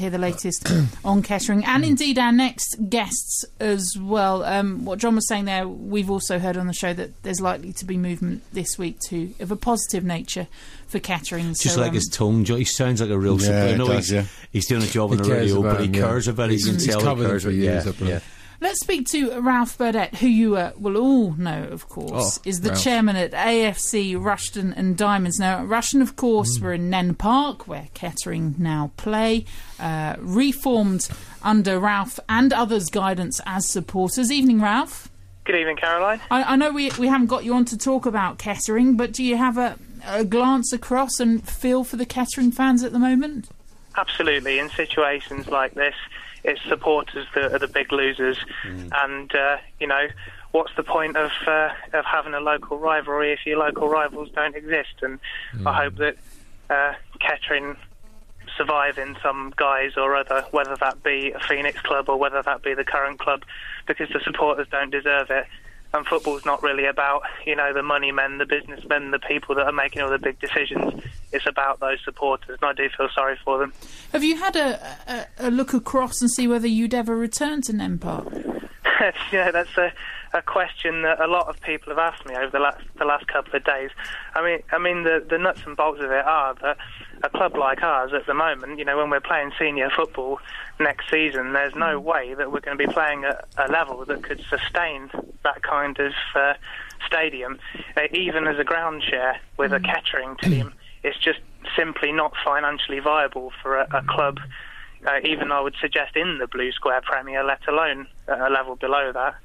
hear the latest on Kettering, and indeed our next guests as well. What John was saying there, we've also heard on the show that there's likely to be movement this week too, of a positive nature for Kettering. Just like his tone, he sounds like a real super. I know he's doing a job on the radio, but he cares about it. You can tell he cares about it. Let's speak to Ralph Burdett, who you will all know, of course, is the chairman at AFC Rushden and Diamonds. Now, Rushden, of course, were in Nen Park, where Kettering now play, reformed under Ralph and others' guidance as supporters. Evening, Ralph. Good evening, Caroline. I know we haven't got you on to talk about Kettering, but do you have a glance across and feel for the Kettering fans at the moment? Absolutely. In situations like this, it's supporters that are the big losers, and what's the point of having a local rivalry if your local rivals don't exist? And I hope that Kettering survive in some guise or other, whether that be a Phoenix club or whether that be the current club, because the supporters don't deserve it. And football's not really about, the money men, the businessmen, the people that are making all the big decisions. It's about those supporters, and I do feel sorry for them. Have you had a look across and see whether you'd ever return to Nen Park? That's a question that a lot of people have asked me over the last couple of days. I mean, the nuts and bolts of it are that a club like ours at the moment, when we're playing senior football next season, there's no way that we're going to be playing at a level that could sustain that kind of stadium. Even as a ground share with a Kettering team, it's just simply not financially viable for a club, even I would suggest in the Blue Square Premier, let alone a level below that.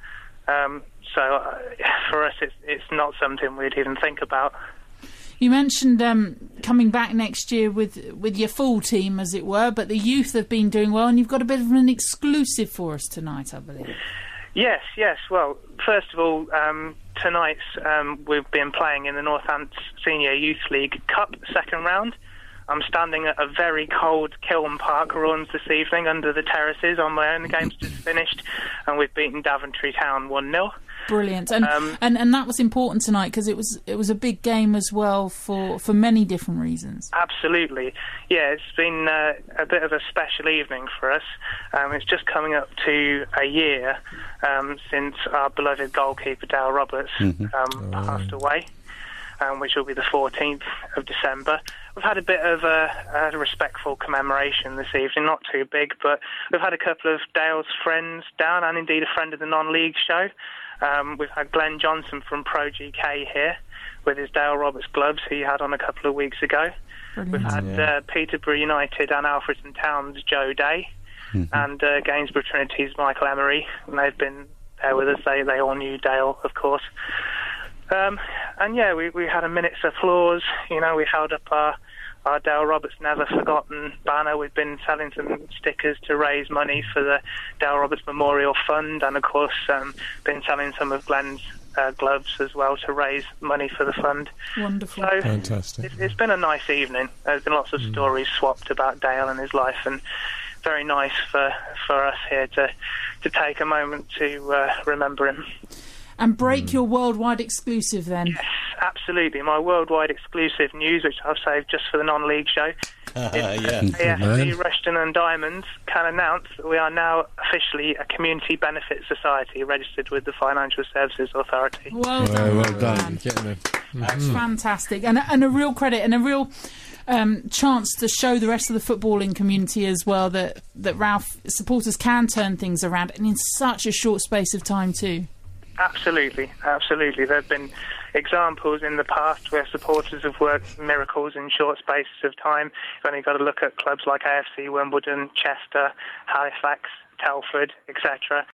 So for us, it's not something we'd even think about. You mentioned coming back next year with your full team, as it were, but the youth have been doing well, and you've got a bit of an exclusive for us tonight, I believe. Yes. Well, first of all, tonight's we've been playing in the Northants Senior Youth League Cup second round. I'm standing at a very cold Kiln Park ruins this evening under the terraces on my own. The game's just finished, and we've beaten Daventry Town 1-0. Brilliant, and that was important tonight because it was a big game as well for many different reasons. Absolutely, yeah. It's been a bit of a special evening for us. It's just coming up to a year since our beloved goalkeeper Dale Roberts passed away, which will be the 14th of December. We've had a bit of a respectful commemoration this evening, not too big, but we've had a couple of Dale's friends down, and indeed a friend of the non-league show. We've had Glenn Johnson from Pro GK here with his Dale Roberts gloves he had on a couple of weeks ago. Brilliant. We've had Peterborough United and Alfreton Town's Joe Day, and Gainsborough Trinity's Michael Emery, and they've been there with us. They all knew Dale, of course. And yeah, we had a minute's applause. We held up our Dale Roberts Never Forgotten banner. We've been selling some stickers to raise money for the Dale Roberts Memorial Fund, and of course been selling some of Glenn's gloves as well to raise money for the fund. Wonderful. So fantastic. It's been a nice evening. There's been lots of stories swapped about Dale and his life, and very nice for us here to take a moment to remember him. And break your worldwide exclusive then. Yes, absolutely. My worldwide exclusive news, which I've saved just for the non-league show. AFC Rushden and Diamonds can announce that we are now officially a community benefit society registered with the Financial Services Authority. Well done. Well done. That's fantastic. And a real credit and a real chance to show the rest of the footballing community as well that Ralph supporters can turn things around, and in such a short space of time too. Absolutely. There have been examples in the past where supporters have worked miracles in short spaces of time. You've only got to look at clubs like AFC Wimbledon, Chester, Halifax, Telford, etc.